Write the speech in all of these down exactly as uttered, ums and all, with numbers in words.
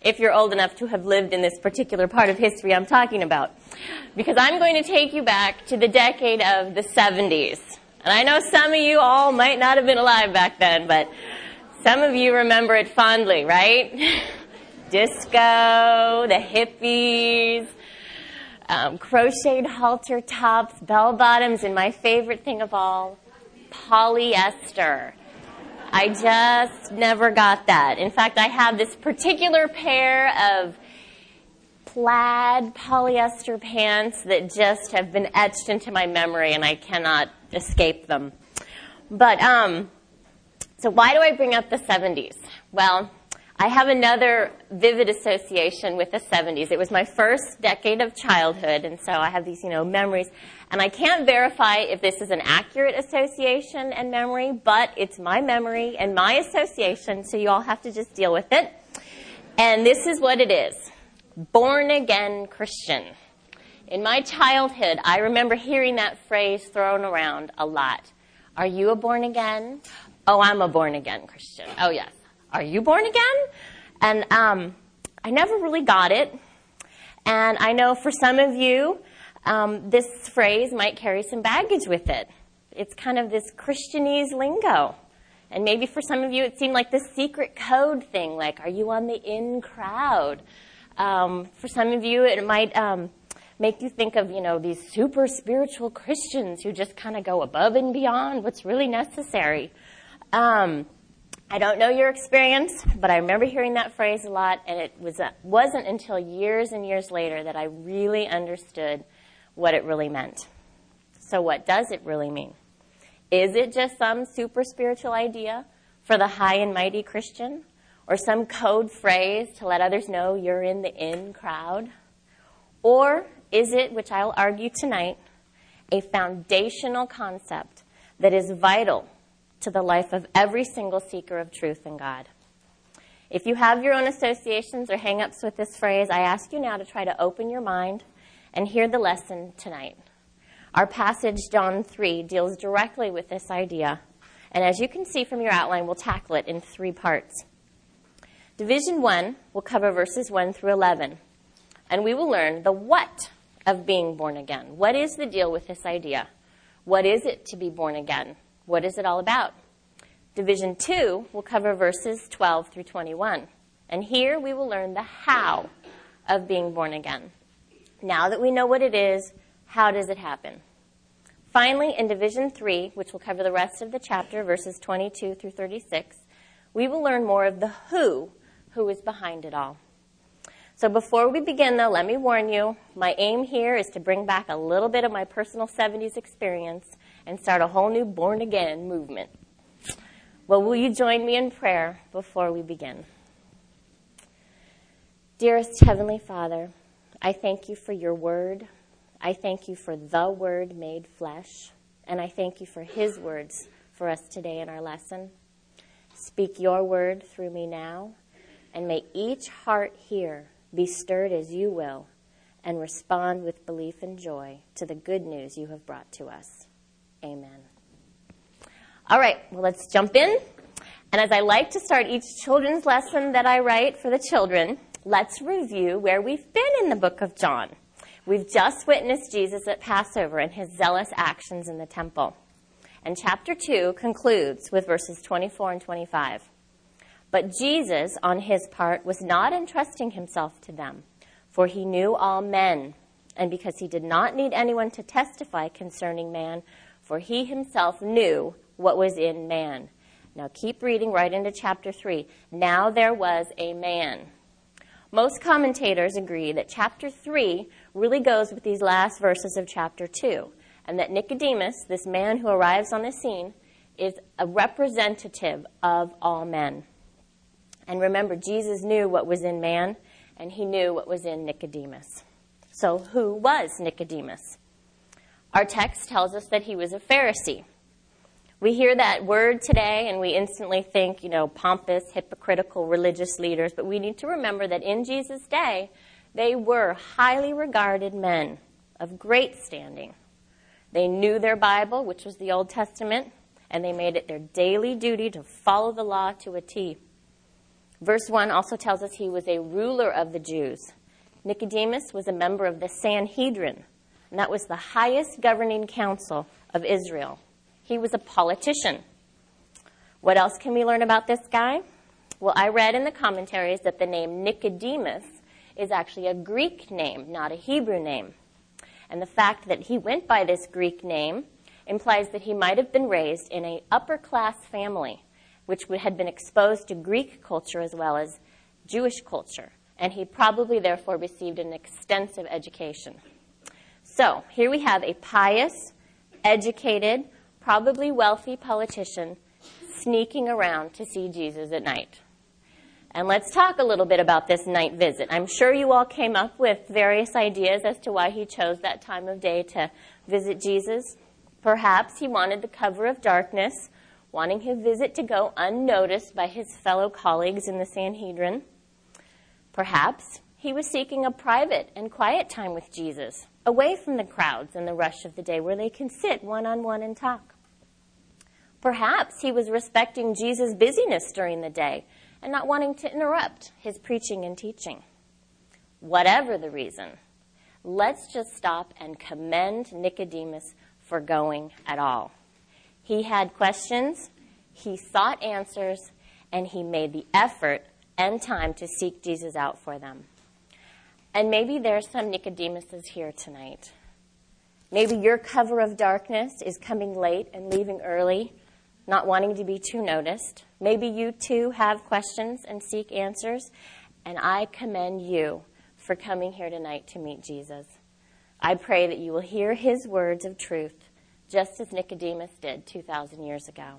if you're old enough to have lived in this particular part of history I'm talking about. Because I'm going to take you back to the decade of the seventies. And I know some of you all might not have been alive back then, but some of you remember it fondly, right? Disco, the hippies, um, crocheted halter tops, bell bottoms, and my favorite thing of all, polyester. I just never got that. In fact, I have this particular pair of plaid polyester pants that just have been etched into my memory, and I cannot escape them. But, um, so why do I bring up the seventies? Well, I have another vivid association with the seventies. It was my first decade of childhood, and so I have these, you know, memories. And I can't verify if this is an accurate association and memory, but it's my memory and my association, so you all have to just deal with it. And this is what it is. Born-again Christian. In my childhood, I remember hearing that phrase thrown around a lot. Are you a born-again? Oh, I'm a born-again Christian. Oh, yes. Are you born again? And um, I never really got it. And I know for some of you, um, this phrase might carry some baggage with it. It's kind of this Christianese lingo. And maybe for some of you, it seemed like this secret code thing, like, are you on the in crowd? Um, for some of you, it might um, make you think of, you know, these super spiritual Christians who just kind of go above and beyond what's really necessary. Um, I don't know your experience, but I remember hearing that phrase a lot, and it was, uh, wasn't until years and years later that I really understood what it really meant. So what does it really mean? Is it just some super spiritual idea for the high and mighty Christian? Or some code phrase to let others know you're in the in crowd? Or is it, which I'll argue tonight, a foundational concept that is vital to the life of every single seeker of truth in God? If you have your own associations or hang-ups with this phrase, I ask you now to try to open your mind and hear the lesson tonight. Our passage, John three, deals directly with this idea. And as you can see from your outline, we'll tackle it in three parts. Division one will cover verses one through eleven. And we will learn the what of being born again. What is the deal with this idea? What is it to be born again? What is it all about? Division two will cover verses twelve through twenty-one. And here we will learn the how of being born again. Now that we know what it is, how does it happen? Finally, in Division three, which will cover the rest of the chapter, verses twenty-two through thirty-six, we will learn more of the who, who is behind it all. So before we begin, though, let me warn you, my aim here is to bring back a little bit of my personal seventies experience and start a whole new born-again movement. Well, will you join me in prayer before we begin? Dearest Heavenly Father, I thank you for your word. I thank you for the word made flesh. And I thank you for his words for us today in our lesson. Speak your word through me now, and may each heart here be stirred as you will and respond with belief and joy to the good news you have brought to us. Amen. All right, well, let's jump in. And as I like to start each children's lesson that I write for the children, let's review where we've been in the book of John. We've just witnessed Jesus at Passover and his zealous actions in the temple. And chapter two concludes with verses twenty-four and twenty-five. But Jesus, on his part, was not entrusting himself to them, for he knew all men, and because he did not need anyone to testify concerning man, for he himself knew what was in man. Now keep reading right into chapter three. Now there was a man. Most commentators agree that chapter three really goes with these last verses of chapter two, and that Nicodemus, this man who arrives on the scene, is a representative of all men. And remember, Jesus knew what was in man, and he knew what was in Nicodemus. So who was Nicodemus? Our text tells us that he was a Pharisee. We hear that word today, and we instantly think, you know, pompous, hypocritical religious leaders. But we need to remember that in Jesus' day, they were highly regarded men of great standing. They knew their Bible, which was the Old Testament, and they made it their daily duty to follow the law to a T. Verse one also tells us he was a ruler of the Jews. Nicodemus was a member of the Sanhedrin, and that was the highest governing council of Israel. He was a politician. What else can we learn about this guy? Well, I read in the commentaries that the name Nicodemus is actually a Greek name, not a Hebrew name. And the fact that he went by this Greek name implies that he might have been raised in an upper-class family, which had been exposed to Greek culture as well as Jewish culture. And he probably, therefore, received an extensive education. So here we have a pious, educated, probably wealthy politician sneaking around to see Jesus at night. And let's talk a little bit about this night visit. I'm sure you all came up with various ideas as to why he chose that time of day to visit Jesus. Perhaps he wanted the cover of darkness, wanting his visit to go unnoticed by his fellow colleagues in the Sanhedrin. Perhaps he was seeking a private and quiet time with Jesus, away from the crowds and the rush of the day where they can sit one-on-one and talk. Perhaps he was respecting Jesus' busyness during the day and not wanting to interrupt his preaching and teaching. Whatever the reason, let's just stop and commend Nicodemus for going at all. He had questions, he sought answers, and he made the effort and time to seek Jesus out for them. And maybe there's some Nicodemuses here tonight. Maybe your cover of darkness is coming late and leaving early, not wanting to be too noticed. Maybe you too have questions and seek answers, and I commend you for coming here tonight to meet Jesus. I pray that you will hear his words of truth, just as Nicodemus did two thousand years ago.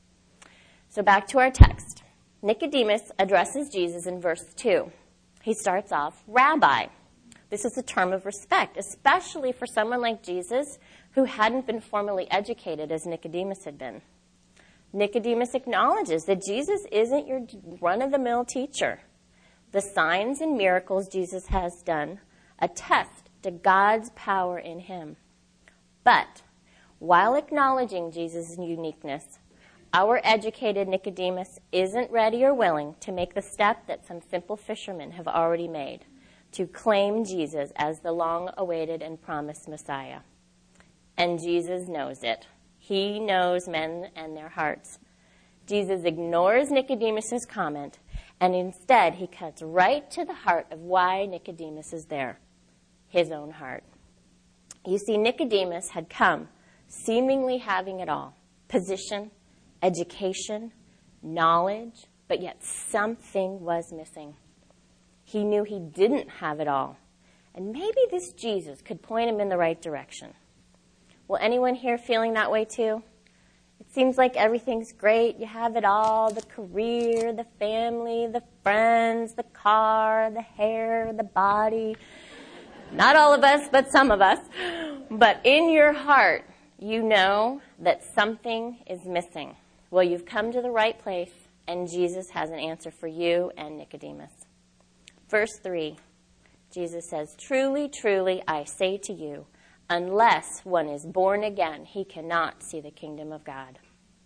So back to our text. Nicodemus addresses Jesus in verse two. He starts off, Rabbi. This is a term of respect, especially for someone like Jesus who hadn't been formally educated as Nicodemus had been. Nicodemus acknowledges that Jesus isn't your run-of-the-mill teacher. The signs and miracles Jesus has done attest to God's power in him. But while acknowledging Jesus' uniqueness, our educated Nicodemus isn't ready or willing to make the step that some simple fishermen have already made, to claim Jesus as the long-awaited and promised Messiah. And Jesus knows it. He knows men and their hearts. Jesus ignores Nicodemus' comment, and instead he cuts right to the heart of why Nicodemus is there, his own heart. You see, Nicodemus had come seemingly having it all, position, education, knowledge, but yet something was missing. He knew he didn't have it all, and maybe this Jesus could point him in the right direction. Will anyone here feeling that way too? It seems like everything's great. You have it all, the career, the family, the friends, the car, the hair, the body. Not all of us, but some of us. But in your heart, you know that something is missing. Well, you've come to the right place, and Jesus has an answer for you and Nicodemus. Verse three, Jesus says, Truly, truly, I say to you, unless one is born again, he cannot see the kingdom of God.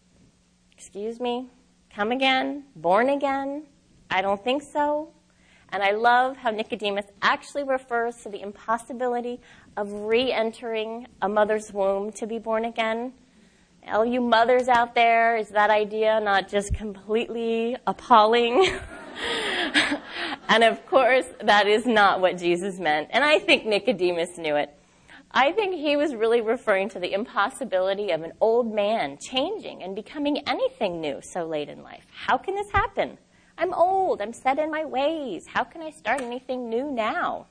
Excuse me? Come again? Born again? I don't think so. And I love how Nicodemus actually refers to the impossibility of re-entering a mother's womb to be born again. All you mothers out there, is that idea not just completely appalling? And of course, that is not what Jesus meant. And I think Nicodemus knew it. I think he was really referring to the impossibility of an old man changing and becoming anything new so late in life. How can this happen? I'm old. I'm set in my ways. How can I start anything new now?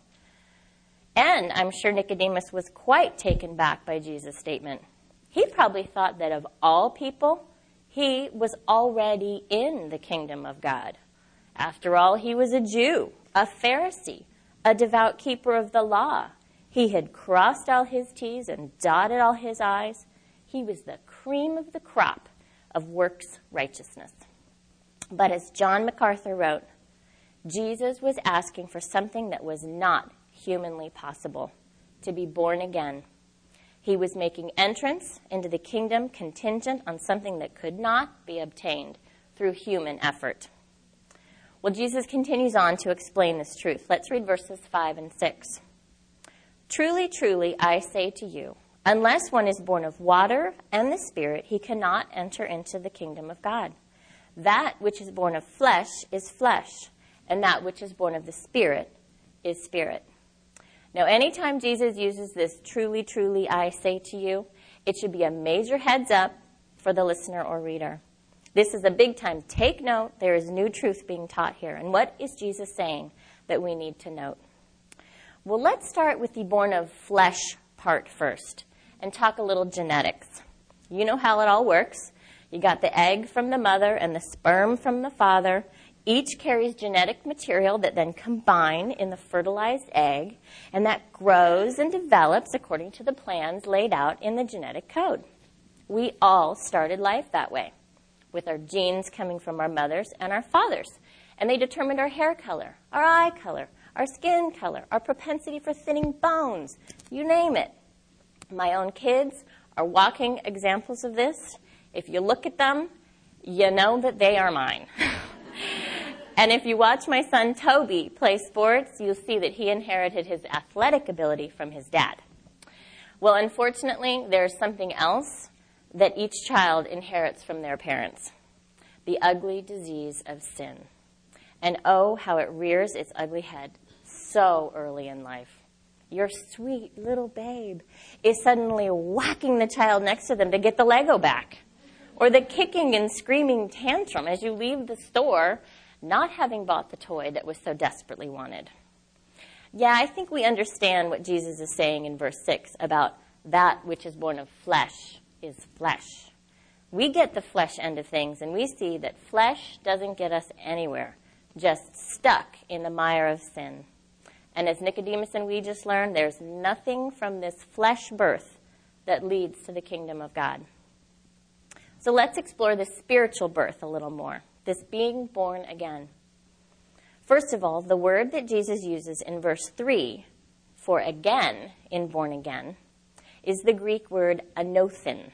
And I'm sure Nicodemus was quite taken back by Jesus' statement. He probably thought that of all people, he was already in the kingdom of God. After all, he was a Jew, a Pharisee, a devout keeper of the law. He had crossed all his T's and dotted all his I's. He was the cream of the crop of works righteousness. But as John MacArthur wrote, Jesus was asking for something that was not humanly possible, to be born again. He was making entrance into the kingdom contingent on something that could not be obtained through human effort. Well, Jesus continues on to explain this truth. Let's read verses five and six. Truly, truly, I say to you, unless one is born of water and the Spirit, he cannot enter into the kingdom of God. That which is born of flesh is flesh, and that which is born of the Spirit is spirit. Now, anytime Jesus uses this, truly, truly, I say to you, it should be a major heads up for the listener or reader. This is a big time. Take note. There is new truth being taught here. And what is Jesus saying that we need to note? Well, let's start with the born of flesh part first and talk a little genetics. You know how it all works. You got the egg from the mother and the sperm from the father. Each carries genetic material that then combine in the fertilized egg, and that grows and develops according to the plans laid out in the genetic code. We all started life that way, with our genes coming from our mothers and our fathers. And they determined our hair color, our eye color, our skin color, our propensity for thinning bones, you name it. My own kids are walking examples of this. If you look at them, you know that they are mine. And if you watch my son Toby play sports, you'll see that he inherited his athletic ability from his dad. Well, unfortunately, there's something else that each child inherits from their parents: the ugly disease of sin. And oh, how it rears its ugly head so early in life. Your sweet little babe is suddenly whacking the child next to them to get the Lego back, or the kicking and screaming tantrum as you leave the store, not having bought the toy that was so desperately wanted. Yeah, I think we understand what Jesus is saying in verse six about that which is born of flesh is flesh. We get the flesh end of things, and we see that flesh doesn't get us anywhere, just stuck in the mire of sin. And as Nicodemus and we just learned, there's nothing from this flesh birth that leads to the kingdom of God. So let's explore the spiritual birth a little more, this being born again. First of all, the word that Jesus uses in verse three for again in born again is the Greek word anothen.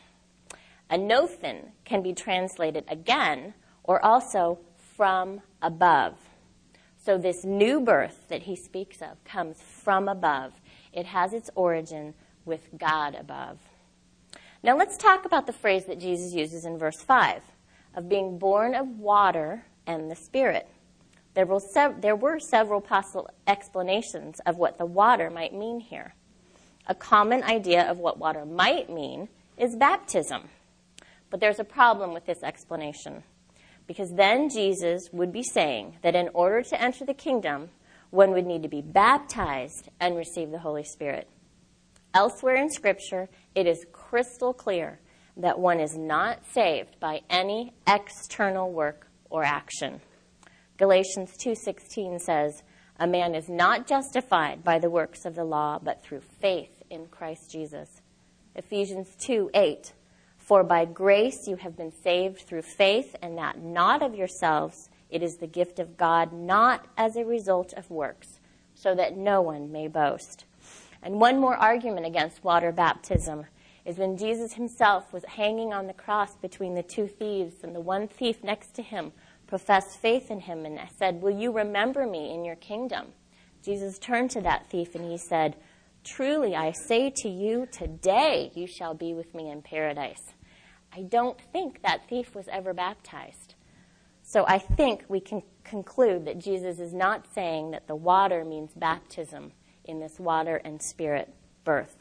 Anothen can be translated again or also from above. So this new birth that he speaks of comes from above. It has its origin with God above. Now let's talk about the phrase that Jesus uses in verse five of being born of water and the Spirit. There were, sev- there were several possible explanations of what the water might mean here. A common idea of what water might mean is baptism. But there's a problem with this explanation, because then Jesus would be saying that in order to enter the kingdom, one would need to be baptized and receive the Holy Spirit. Elsewhere in Scripture, it is crystal clear that one is not saved by any external work or action. Galatians two sixteen says, "A man is not justified by the works of the law, but through faith in Christ Jesus." Ephesians two eight, "For by grace you have been saved through faith, and that not of yourselves. It is the gift of God, not as a result of works, so that no one may boast." And one more argument against water baptism is when Jesus himself was hanging on the cross between the two thieves, and the one thief next to him professed faith in him and said, "Will you remember me in your kingdom?" Jesus turned to that thief and he said, "Truly I say to you, today you shall be with me in paradise." I don't think that thief was ever baptized. So I think we can conclude that Jesus is not saying that the water means baptism in this water and Spirit birth.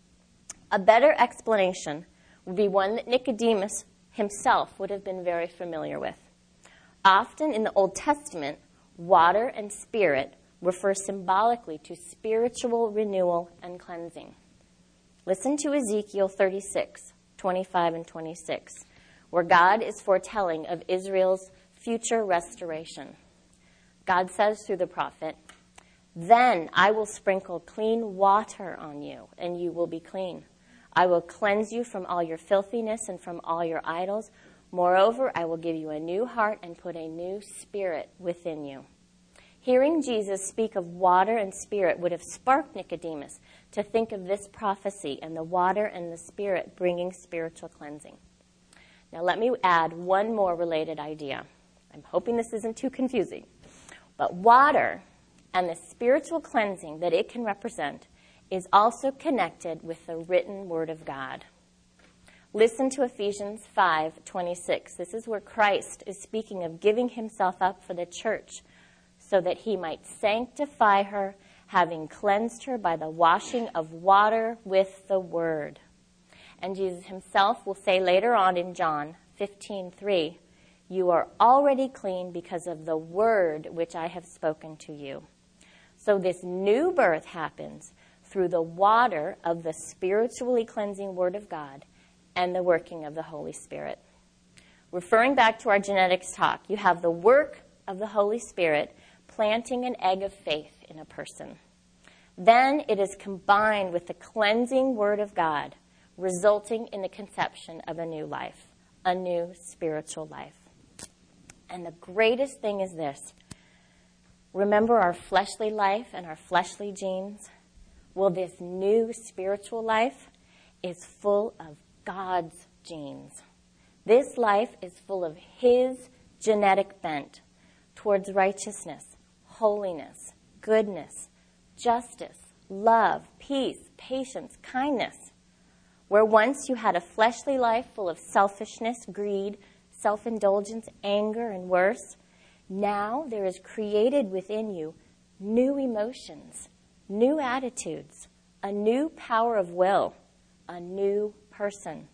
A better explanation would be one that Nicodemus himself would have been very familiar with. Often in the Old Testament, water and Spirit refer symbolically to spiritual renewal and cleansing. Listen to Ezekiel thirty-six, twenty-five and twenty-six, where God is foretelling of Israel's future restoration. God says through the prophet, "Then I will sprinkle clean water on you, and you will be clean. I will cleanse you from all your filthiness and from all your idols. Moreover, I will give you a new heart and put a new spirit within you." Hearing Jesus speak of water and Spirit would have sparked Nicodemus to think of this prophecy and the water and the Spirit bringing spiritual cleansing. Now let me add one more related idea. I'm hoping this isn't too confusing. But water and the spiritual cleansing that it can represent is also connected with the written word of God. Listen to Ephesians five twenty-six. This is where Christ is speaking of giving himself up for the church so that he might sanctify her, having cleansed her by the washing of water with the word. And Jesus himself will say later on in John fifteen three, you are already clean because of the word which I have spoken to you. So this new birth happens through the water of the spiritually cleansing word of God and the working of the Holy Spirit. Referring back to our genetics talk, you have the work of the Holy Spirit planting an egg of faith in a person. Then it is combined with the cleansing word of God, resulting in the conception of a new life, a new spiritual life. And the greatest thing is this. Remember our fleshly life and our fleshly genes? Well, this new spiritual life is full of God's genes. This life is full of his genetic bent towards righteousness, holiness, goodness, justice, love, peace, patience, kindness. Where once you had a fleshly life full of selfishness, greed, self-indulgence, anger, and worse, now there is created within you new emotions, new attitudes, a new power of will, a new person.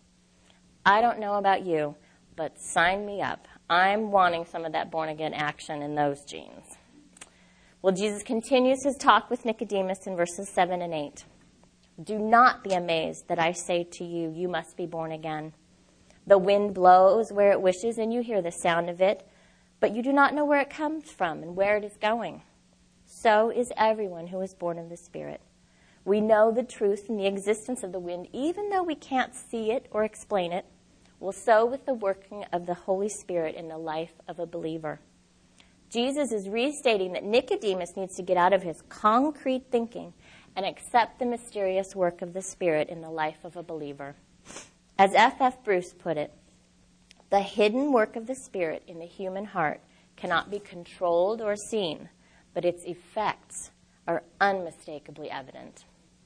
I don't know about you, but sign me up. I'm wanting some of that born-again action in those genes. Well, Jesus continues his talk with Nicodemus in verses seven and eight. Do not be amazed that I say to you, you must be born again. The wind blows where it wishes, and you hear the sound of it, but you do not know where it comes from and where it is going. So is everyone who is born of the Spirit. We know the truth and the existence of the wind, even though we can't see it or explain it. Well, so with the working of the Holy Spirit in the life of a believer. Jesus is restating that Nicodemus needs to get out of his concrete thinking and accept the mysterious work of the Spirit in the life of a believer. As F F Bruce put it, the hidden work of the Spirit in the human heart cannot be controlled or seen, but its effects are unmistakably evident.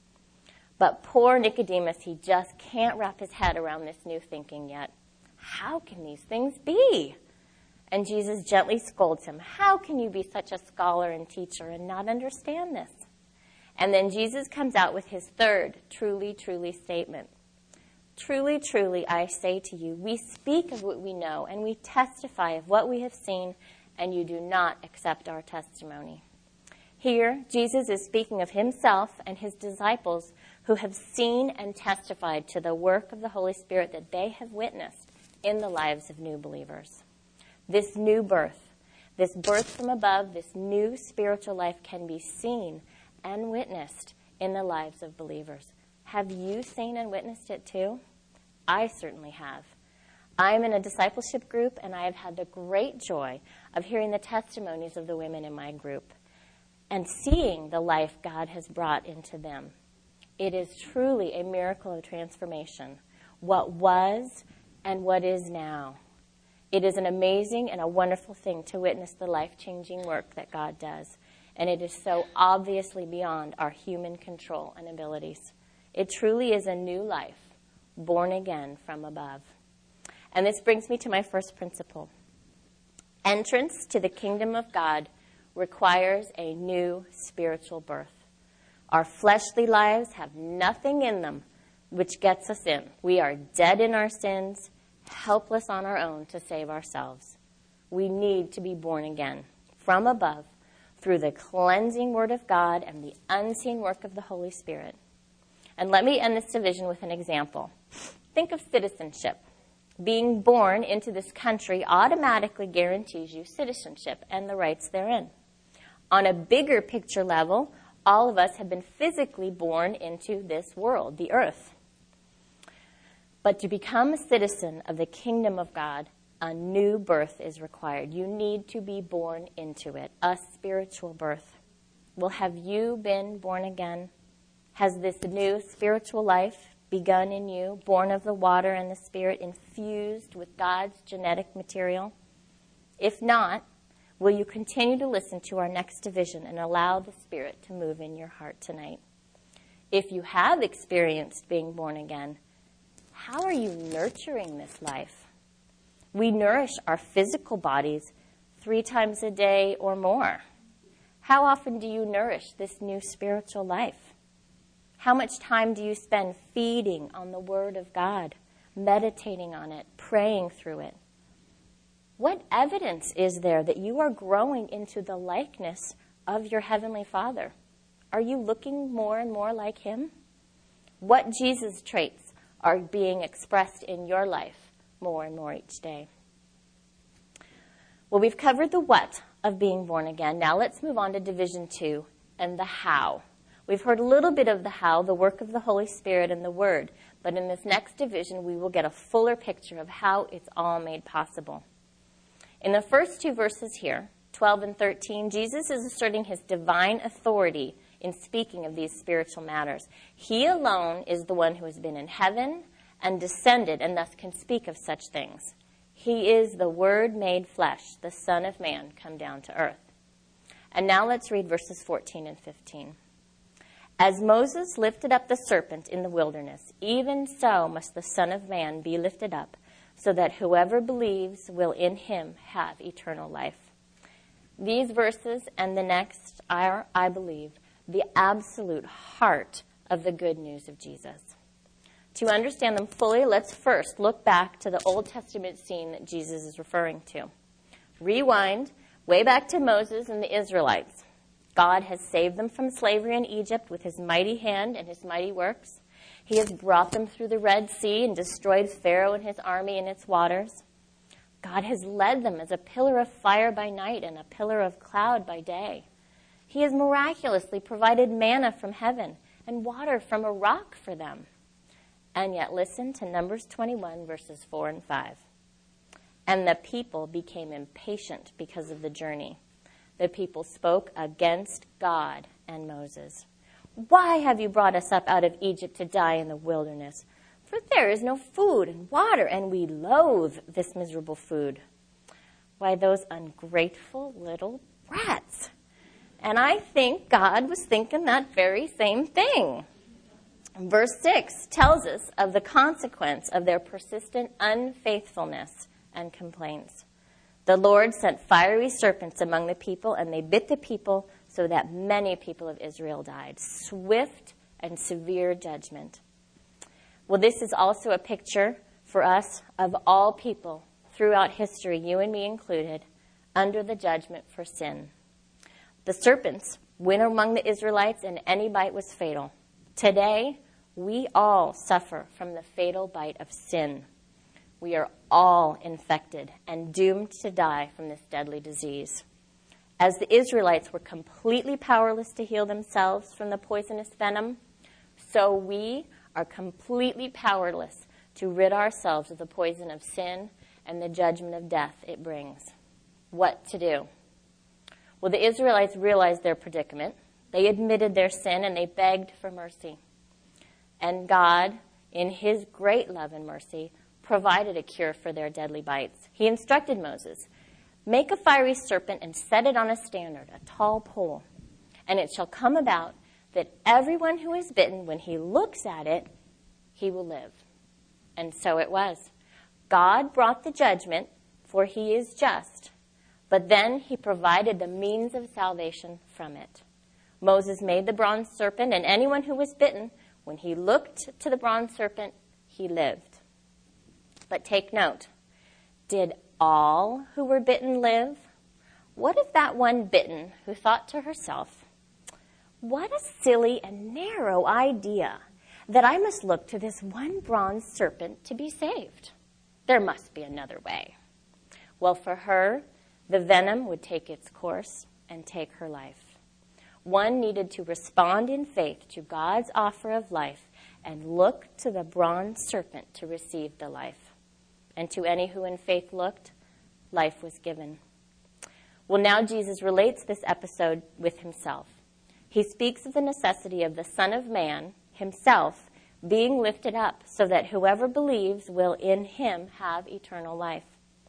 But poor Nicodemus, he just can't wrap his head around this new thinking yet. How can these things be? And Jesus gently scolds him. How can you be such a scholar and teacher and not understand this? And then Jesus comes out with his third truly, truly statement. Truly, truly, I say to you, we speak of what we know and we testify of what we have seen, and you do not accept our testimony. Here, Jesus is speaking of himself and his disciples who have seen and testified to the work of the Holy Spirit that they have witnessed in the lives of new believers. This new birth, this birth from above, this new spiritual life can be seen and witnessed in the lives of believers. Have you seen and witnessed it too? I certainly have. I'm in a discipleship group, and I have had the great joy of hearing the testimonies of the women in my group and seeing the life God has brought into them. It is truly a miracle of transformation, what was and what is now. It is an amazing and a wonderful thing to witness the life-changing work that God does, and it is so obviously beyond our human control and abilities. It truly is a new life, born again from above. And this brings me to my first principle. Entrance to the kingdom of God requires a new spiritual birth. Our fleshly lives have nothing in them which gets us in. We are dead in our sins, helpless on our own to save ourselves. We need to be born again from above through the cleansing word of God and the unseen work of the Holy Spirit. And let me end this division with an example. Think of citizenship. Being born into this country automatically guarantees you citizenship and the rights therein. On a bigger picture level, all of us have been physically born into this world, the earth. But to become a citizen of the kingdom of God, a new birth is required. You need to be born into it, a spiritual birth. Well, have you been born again? Has this new spiritual life begun in you, born of the water and the Spirit, infused with God's genetic material? If not, Will you continue to listen to our next division and allow the Spirit to move in your heart tonight? If you have experienced being born again, how are you nurturing this life? We nourish our physical bodies three times a day or more. How often do you nourish this new spiritual life? How much time do you spend feeding on the Word of God, meditating on it, praying through it? What evidence is there that you are growing into the likeness of your Heavenly Father? Are you looking more and more like Him? What Jesus traits are being expressed in your life more and more each day? Well, we've covered the what of being born again. Now let's move on to division two and the how. We've heard a little bit of the how, the work of the Holy Spirit and the Word. But in this next division, we will get a fuller picture of how it's all made possible. In the first two verses here, twelve and thirteen, Jesus is asserting his divine authority in speaking of these spiritual matters. He alone is the one who has been in heaven and descended and thus can speak of such things. He is the Word made flesh, the Son of Man come down to earth. And now let's read verses fourteen and fifteen. As Moses lifted up the serpent in the wilderness, even so must the Son of Man be lifted up, so that whoever believes will in him have eternal life. These verses and the next are, I believe, the absolute heart of the good news of Jesus. To understand them fully, let's first look back to the Old Testament scene that Jesus is referring to. Rewind way back to Moses and the Israelites. God has saved them from slavery in Egypt with his mighty hand and his mighty works. He has brought them through the Red Sea and destroyed Pharaoh and his army and its waters. God has led them as a pillar of fire by night and a pillar of cloud by day. He has miraculously provided manna from heaven and water from a rock for them. And yet listen to Numbers twenty-one, verses four and five. And the people became impatient because of the journey. The people spoke against God and Moses. Why have you brought us up out of Egypt to die in the wilderness? For there is no food and water, and we loathe this miserable food. Why, those ungrateful little brats. And I think God was thinking that very same thing. Verse six tells us of the consequence of their persistent unfaithfulness and complaints. The Lord sent fiery serpents among the people, and they bit the people so that many people of Israel died. Swift and severe judgment. Well, this is also a picture for us of all people throughout history, you and me included, under the judgment for sin. The serpents went among the Israelites, and any bite was fatal. Today, we all suffer from the fatal bite of sin. We are all infected and doomed to die from this deadly disease. As the Israelites were completely powerless to heal themselves from the poisonous venom, so we are completely powerless to rid ourselves of the poison of sin and the judgment of death it brings. What to do? Well, the Israelites realized their predicament. They admitted their sin and they begged for mercy. And God, in his great love and mercy, provided a cure for their deadly bites. He instructed Moses, make a fiery serpent and set it on a standard, a tall pole. And it shall come about that everyone who is bitten, when he looks at it, he will live. And so it was. God brought the judgment, for he is just. But then he provided the means of salvation from it. Moses made the bronze serpent, and anyone who was bitten, when he looked to the bronze serpent, he lived. But take note, did all who were bitten live? What if that one bitten who thought to herself, what a silly and narrow idea that I must look to this one bronze serpent to be saved. There must be another way. Well, for her, the venom would take its course and take her life. One needed to respond in faith to God's offer of life and look to the bronze serpent to receive the life. And to any who in faith looked, life was given. Well, now Jesus relates this episode with himself. He speaks of the necessity of the Son of Man, himself, being lifted up so that whoever believes will in him have eternal life.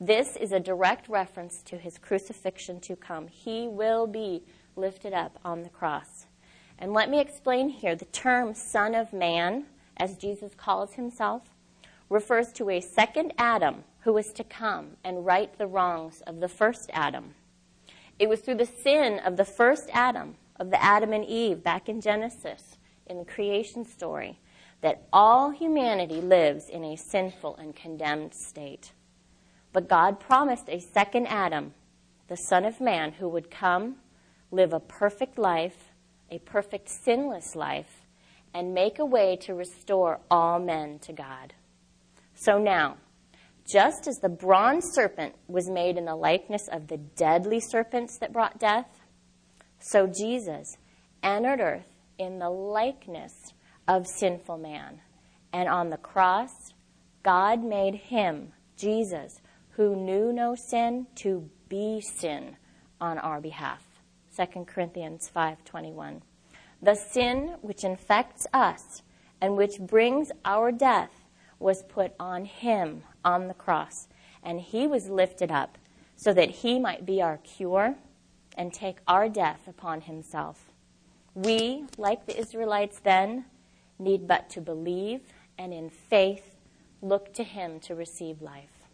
This is a direct reference to his crucifixion to come. He will be lifted up on the cross. And let me explain here, the term Son of Man, as Jesus calls himself, refers to a second Adam who was to come and right the wrongs of the first Adam. It was through the sin of the first Adam, of the Adam and Eve back in Genesis, in the creation story, that all humanity lives in a sinful and condemned state. But God promised a second Adam, the Son of Man, who would come, live a perfect life, a perfect sinless life, and make a way to restore all men to God. So now, just as the bronze serpent was made in the likeness of the deadly serpents that brought death, so Jesus entered earth in the likeness of sinful man. And on the cross, God made him, Jesus, who knew no sin, to be sin on our behalf. Second Corinthians five twenty-one. The sin which infects us and which brings our death was put on him on the cross, and he was lifted up so that he might be our cure and take our death upon himself. We, like the Israelites then, need but to believe and in faith look to him to receive life.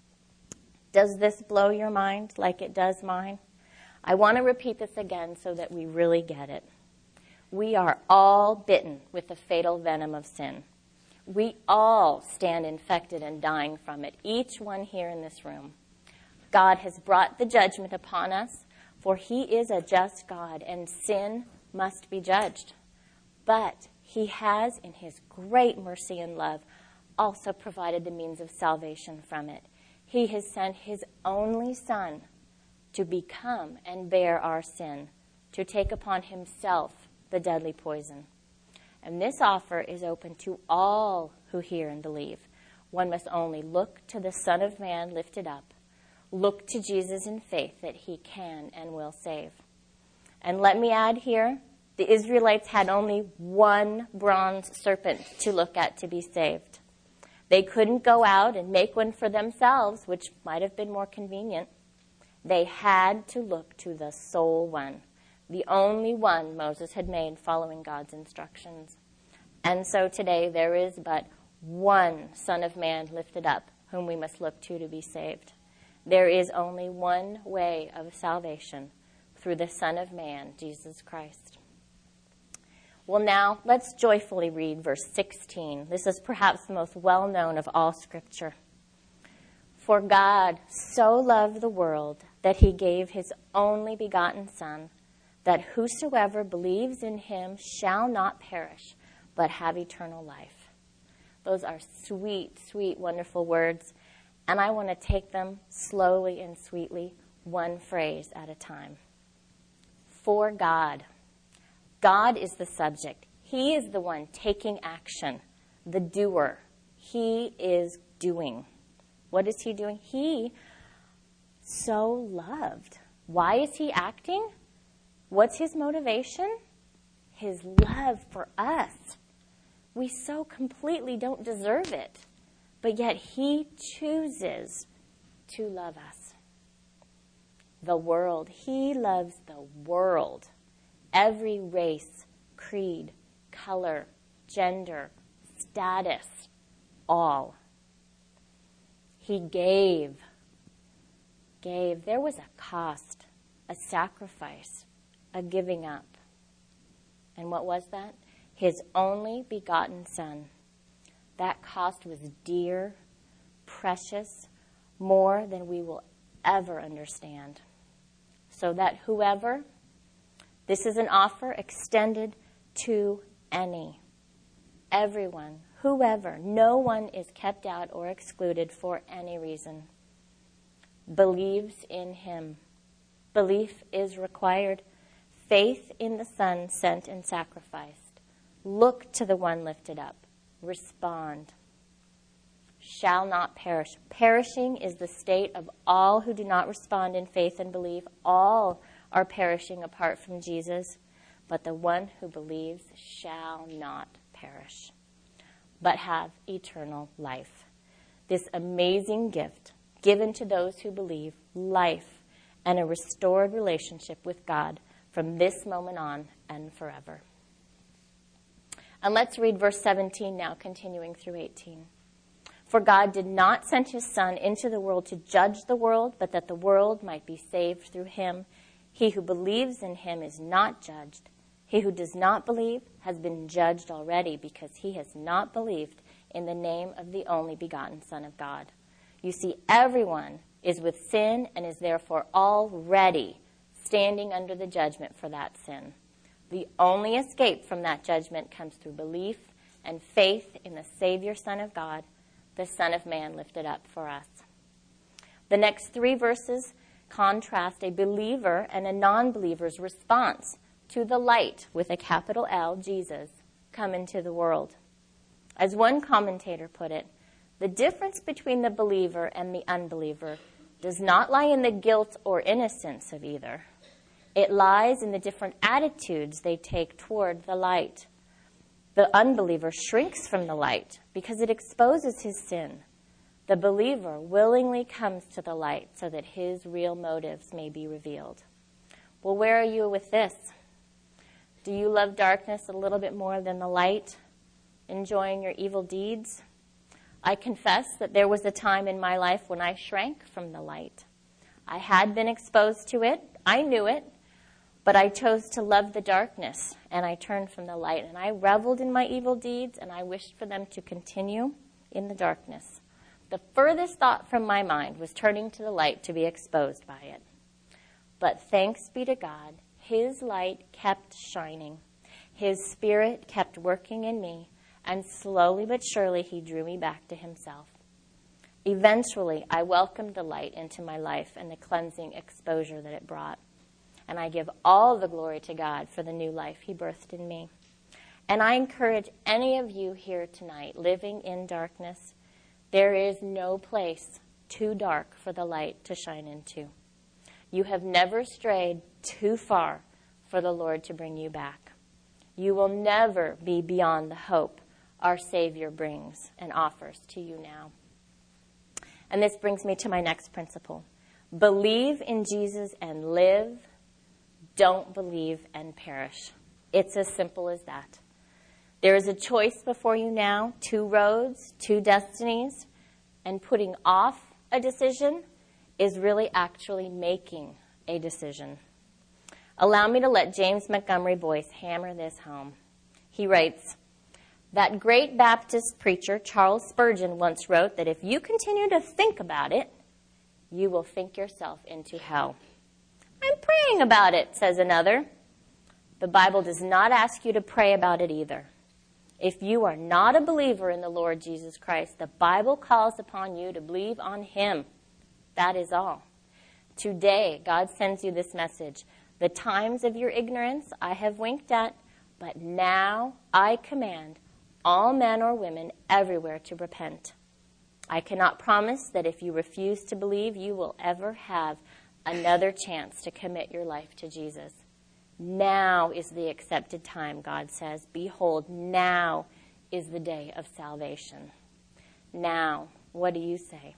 Does this blow your mind like it does mine? I want to repeat this again so that we really get it. We are all bitten with the fatal venom of sin. We all stand infected and dying from it, each one here in this room. God has brought the judgment upon us, for he is a just God, and sin must be judged. But he has, in his great mercy and love, also provided the means of salvation from it. He has sent his only Son to become and bear our sin, to take upon himself the deadly poison. And this offer is open to all who hear and believe. One must only look to the Son of Man lifted up, look to Jesus in faith that he can and will save. And let me add here, the Israelites had only one bronze serpent to look at to be saved. They couldn't go out and make one for themselves, which might have been more convenient. They had to look to the sole one, the only one Moses had made following God's instructions. And so today there is but one Son of Man lifted up, whom we must look to to be saved. There is only one way of salvation, through the Son of Man, Jesus Christ. Well, now let's joyfully read verse sixteen. This is perhaps the most well-known of all Scripture. For God so loved the world that he gave his only begotten Son, that whosoever believes in him shall not perish, but have eternal life. Those are sweet, sweet, wonderful words, and I want to take them slowly and sweetly, one phrase at a time. For God. God is the subject. He is the one taking action, the doer. He is doing. What is he doing? He so loved. Why is he acting? What's his motivation? His love for us. We so completely don't deserve it, but yet he chooses to love us. The world. He loves the world. Every race, creed, color, gender, status, all. He gave. Gave. There was a cost, a sacrifice, a giving up. And what was that? His only begotten Son. That cost was dear, precious, more than we will ever understand. So that whoever, this is an offer extended to any, everyone, whoever, no one is kept out or excluded for any reason, believes in him. Belief is required. Faith in the Son sent and sacrificed. Look to the one lifted up. Respond. Shall not perish. Perishing is the state of all who do not respond in faith and believe. All are perishing apart from Jesus, but the one who believes shall not perish, but have eternal life. This amazing gift given to those who believe life and a restored relationship with God from this moment on and forever. And let's read verse seventeen now, continuing through eighteen. For God did not send his Son into the world to judge the world, but that the world might be saved through him. He who believes in him is not judged. He who does not believe has been judged already, because he has not believed in the name of the only begotten Son of God. You see, everyone is with sin and is therefore already standing under the judgment for that sin. The only escape from that judgment comes through belief and faith in the Savior Son of God, the Son of Man lifted up for us. The next three verses contrast a believer and a non-believer's response to the light, with a capital L, Jesus, come into the world. As one commentator put it, the difference between the believer and the unbeliever does not lie in the guilt or innocence of either. It lies in the different attitudes they take toward the light. The unbeliever shrinks from the light because it exposes his sin. The believer willingly comes to the light so that his real motives may be revealed. Well, where are you with this? Do you love darkness a little bit more than the light, enjoying your evil deeds? I confess that there was a time in my life when I shrank from the light. I had been exposed to it. I knew it. But I chose to love the darkness, and I turned from the light, and I reveled in my evil deeds, and I wished for them to continue in the darkness. The furthest thought from my mind was turning to the light to be exposed by it. But thanks be to God, his light kept shining. His Spirit kept working in me, and slowly but surely he drew me back to himself. Eventually, I welcomed the light into my life and the cleansing exposure that it brought. And I give all the glory to God for the new life he birthed in me. And I encourage any of you here tonight living in darkness, there is no place too dark for the light to shine into. You have never strayed too far for the Lord to bring you back. You will never be beyond the hope our Savior brings and offers to you now. And this brings me to my next principle. Believe in Jesus and live. Don't believe and perish. It's as simple as that. There is a choice before you now, two roads, two destinies, and putting off a decision is really actually making a decision. Allow me to let James Montgomery Boyce hammer this home. He writes, that great Baptist preacher Charles Spurgeon once wrote that if you continue to think about it, you will think yourself into hell. I'm praying about it, says another. The Bible does not ask you to pray about it either. If you are not a believer in the Lord Jesus Christ, the Bible calls upon you to believe on him. That is all. Today, God sends you this message. The times of your ignorance I have winked at, but now I command all men or women everywhere to repent. I cannot promise that if you refuse to believe, you will ever have another chance to commit your life to Jesus. Now is the accepted time, God says. Behold, now is the day of salvation. Now, what do you say?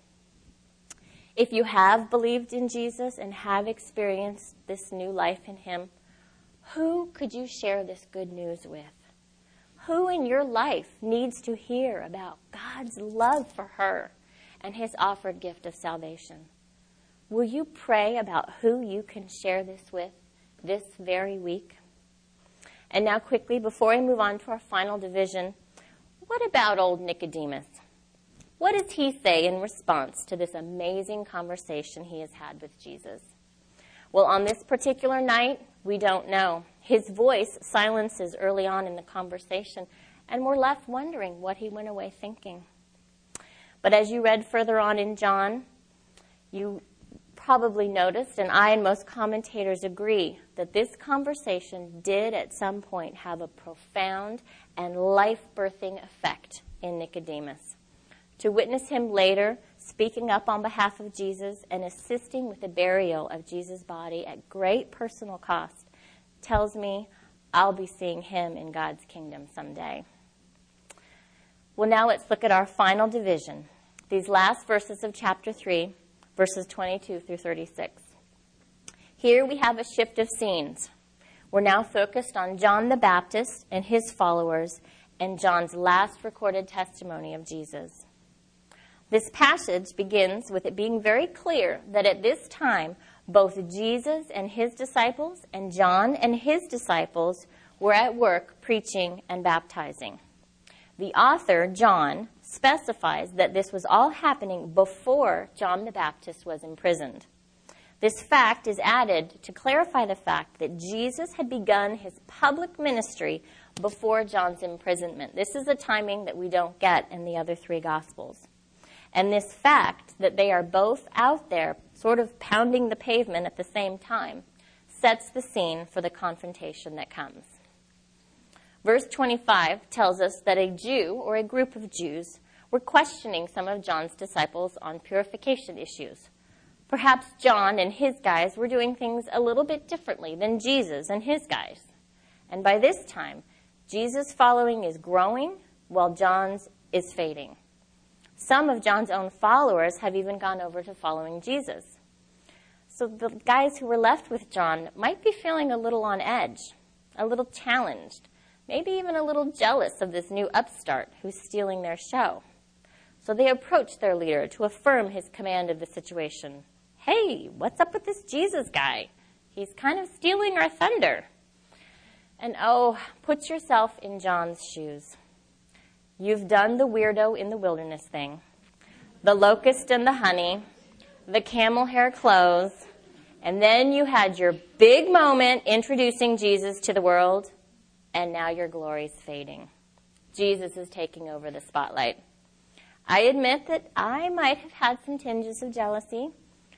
If you have believed in Jesus and have experienced this new life in him, who could you share this good news with? Who in your life needs to hear about God's love for her and his offered gift of salvation? Will you pray about who you can share this with this very week? And now quickly, before I move on to our final division, what about old Nicodemus? What does he say in response to this amazing conversation he has had with Jesus? Well, on this particular night, we don't know. His voice silences early on in the conversation, and we're left wondering what he went away thinking. But as you read further on in John, you probably noticed, and I and most commentators agree, that this conversation did at some point have a profound and life-birthing effect in Nicodemus. To witness him later speaking up on behalf of Jesus and assisting with the burial of Jesus' body at great personal cost tells me I'll be seeing him in God's kingdom someday. Well, now let's look at our final division. These last verses of chapter three verses twenty-two through thirty-six. Here we have a shift of scenes. We're now focused on John the Baptist and his followers and John's last recorded testimony of Jesus. This passage begins with it being very clear that at this time, both Jesus and his disciples and John and his disciples were at work preaching and baptizing. The author, John, specifies that this was all happening before John the Baptist was imprisoned. This fact is added to clarify the fact that Jesus had begun his public ministry before John's imprisonment. This is a timing that we don't get in the other three Gospels. And this fact that they are both out there sort of pounding the pavement at the same time sets the scene for the confrontation that comes. Verse twenty-five tells us that a Jew or a group of Jews were questioning some of John's disciples on purification issues. Perhaps John and his guys were doing things a little bit differently than Jesus and his guys. And by this time, Jesus' following is growing while John's is fading. Some of John's own followers have even gone over to following Jesus. So the guys who were left with John might be feeling a little on edge, a little challenged, maybe even a little jealous of this new upstart who's stealing their show. So they approach their leader to affirm his command of the situation. Hey, what's up with this Jesus guy? He's kind of stealing our thunder. And oh, put yourself in John's shoes. You've done the weirdo in the wilderness thing, the locust and the honey, the camel hair clothes, and then you had your big moment introducing Jesus to the world, and now your glory's fading. Jesus is taking over the spotlight. I admit that I might have had some tinges of jealousy.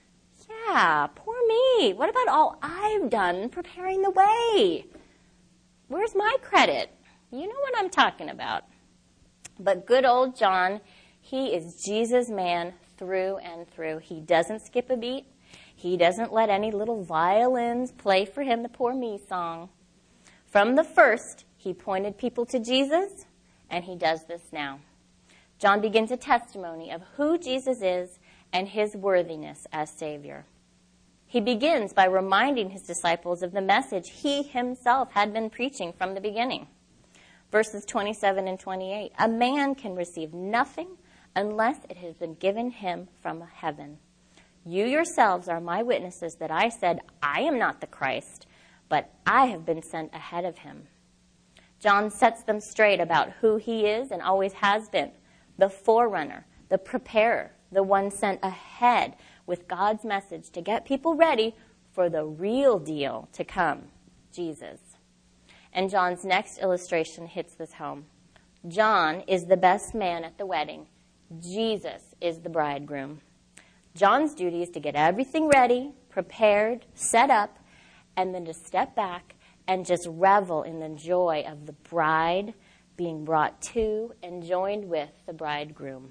Yeah, poor me. What about all I've done preparing the way? Where's my credit? You know what I'm talking about. But good old John, he is Jesus' man through and through. He doesn't skip a beat. He doesn't let any little violins play for him the poor me song. From the first, he pointed people to Jesus, and he does this now. John begins a testimony of who Jesus is and his worthiness as Savior. He begins by reminding his disciples of the message he himself had been preaching from the beginning. Verses twenty-seven and twenty-eight, a man can receive nothing unless it has been given him from heaven. You yourselves are my witnesses that I said, I am not the Christ, but I have been sent ahead of him. John sets them straight about who he is and always has been, the forerunner, the preparer, the one sent ahead with God's message to get people ready for the real deal to come, Jesus. And John's next illustration hits this home. John is the best man at the wedding. Jesus is the bridegroom. John's duty is to get everything ready, prepared, set up, and then to step back and just revel in the joy of the bride being brought to and joined with the bridegroom.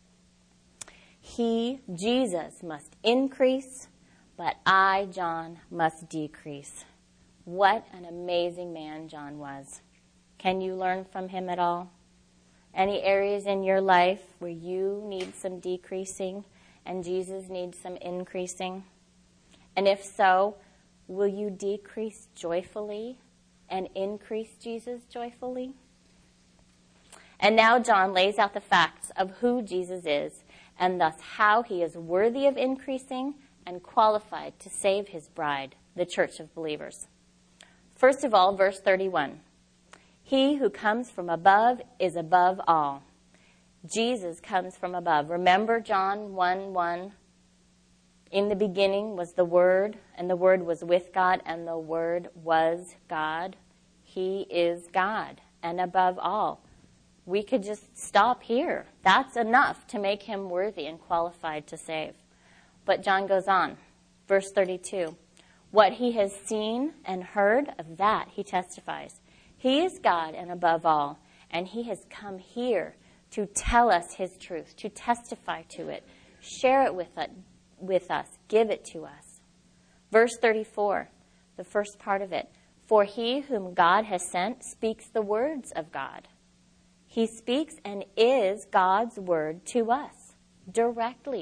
He, Jesus, must increase, but I, John, must decrease. What an amazing man John was. Can you learn from him at all? Any areas in your life where you need some decreasing and Jesus needs some increasing? And if so, will you decrease joyfully and increase Jesus joyfully? And now John lays out the facts of who Jesus is and thus how he is worthy of increasing and qualified to save his bride, the church of believers. First of all, verse thirty-one. He who comes from above is above all. Jesus comes from above. Remember John one one? In the beginning was the Word, and the Word was with God, and the Word was God. He is God, and above all. We could just stop here. That's enough to make him worthy and qualified to save. But John goes on. Verse thirty-two. What he has seen and heard, of that he testifies. He is God and above all, and he has come here to tell us his truth, to testify to it, share it with, it, with us, give it to us. Verse thirty-four, the first part of it. For he whom God has sent speaks the words of God. He speaks and is God's word to us, directly,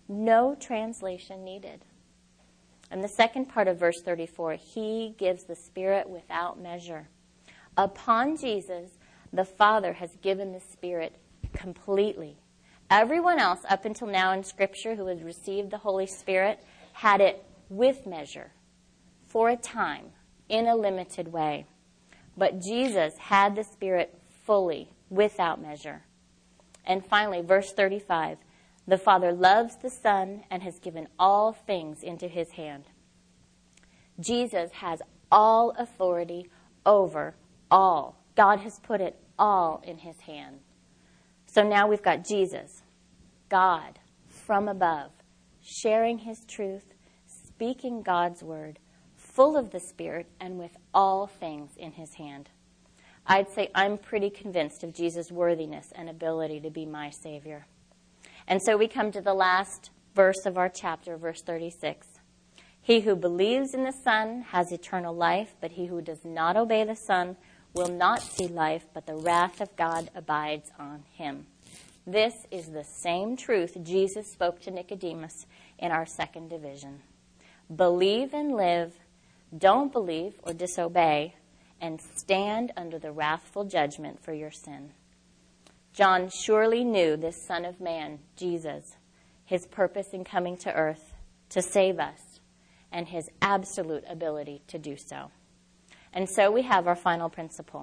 No translation needed. And the second part of verse thirty-four, he gives the Spirit without measure. Upon Jesus, the Father has given the Spirit completely. Everyone else up until now in Scripture who has received the Holy Spirit had it with measure, for a time, in a limited way. But Jesus had the Spirit fully, without measure. And finally, verse thirty-five, the Father loves the Son and has given all things into his hand. Jesus has all authority over all. God has put it all in his hand. So now we've got Jesus, God, from above, sharing his truth, speaking God's word, full of the Spirit, and with all things in his hand. I'd say I'm pretty convinced of Jesus' worthiness and ability to be my Savior. And so we come to the last verse of our chapter, verse thirty-six. He who believes in the Son has eternal life, but he who does not obey the Son will not see life, but the wrath of God abides on him. This is the same truth Jesus spoke to Nicodemus in our second division. Believe and live, don't believe or disobey, and stand under the wrathful judgment for your sin. John surely knew this Son of Man, Jesus, his purpose in coming to earth to save us, and his absolute ability to do so. And so we have our final principle.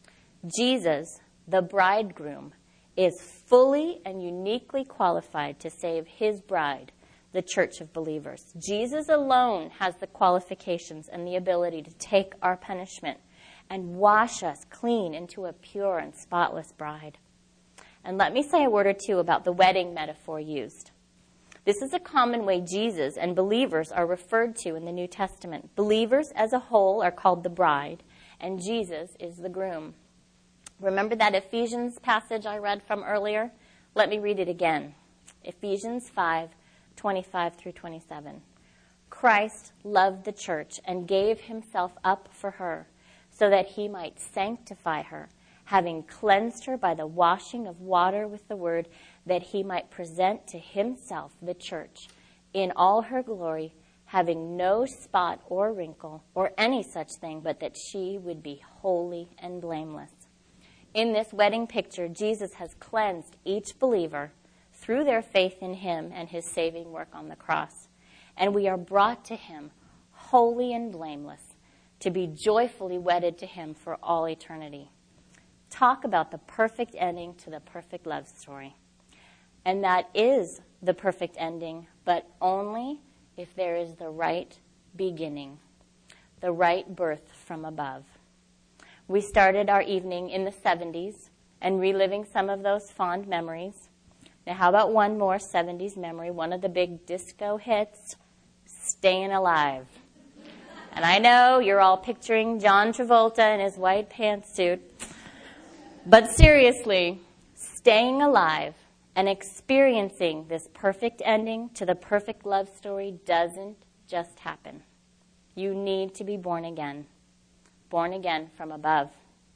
Jesus, the bridegroom, is fully and uniquely qualified to save his bride, the church of believers. Jesus alone has the qualifications and the ability to take our punishment and wash us clean into a pure and spotless bride. And let me say a word or two about the wedding metaphor used. This is a common way Jesus and believers are referred to in the New Testament. Believers as a whole are called the bride, and Jesus is the groom. Remember that Ephesians passage I read from earlier? Let me read it again. Ephesians five, twenty-five through twenty-seven. Christ loved the church and gave himself up for her, so that he might sanctify her, having cleansed her by the washing of water with the word, that he might present to himself the church in all her glory, having no spot or wrinkle or any such thing, but that she would be holy and blameless. In this wedding picture, Jesus has cleansed each believer through their faith in him and his saving work on the cross. And we are brought to him holy and blameless, to be joyfully wedded to him for all eternity. Talk about the perfect ending to the perfect love story. And that is the perfect ending, but only if there is the right beginning, the right birth from above. We started our evening in the seventies and reliving some of those fond memories. Now, how about one more seventies memory, one of the big disco hits, Staying Alive. And I know you're all picturing John Travolta in his white pantsuit. But seriously, staying alive and experiencing this perfect ending to the perfect love story doesn't just happen. You need to be born again. Born again from above.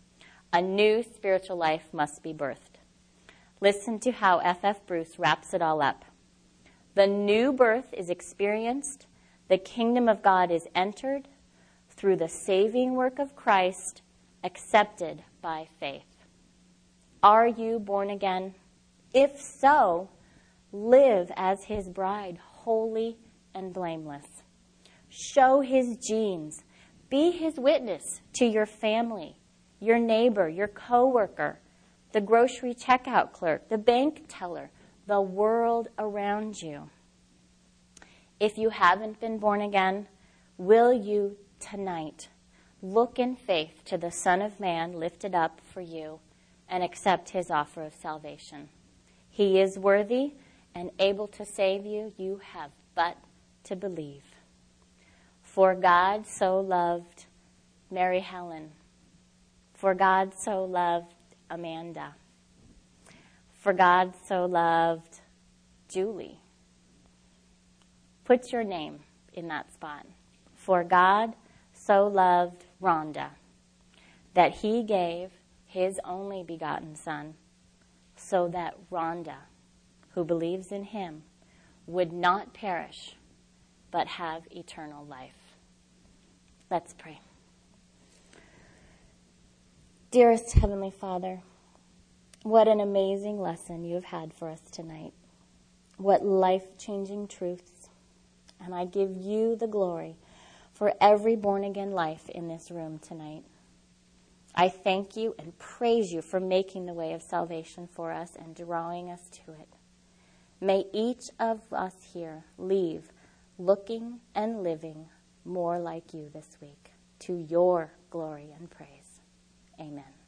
A new spiritual life must be birthed. Listen to how F F Bruce wraps it all up. The new birth is experienced. The kingdom of God is entered through the saving work of Christ, accepted by faith. Are you born again? If so, live as his bride, holy and blameless. Show his genes. Be his witness to your family, your neighbor, your coworker, the grocery checkout clerk, the bank teller, the world around you. If you haven't been born again, will you tonight look in faith to the Son of Man lifted up for you and accept his offer of salvation? He is worthy and able to save you. You have but to believe. For God so loved Mary Helen. For God so loved Amanda. For God so loved Julie. Put your name in that spot. For God so loved Rhonda that he gave his only begotten Son, so that Rhonda, who believes in him, would not perish, but have eternal life. Let's pray. Dearest Heavenly Father, what an amazing lesson you have had for us tonight. What life-changing truths. And I give you the glory for every born-again life in this room tonight. I thank you and praise you for making the way of salvation for us and drawing us to it. May each of us here leave looking and living more like you this week, to your glory and praise. Amen.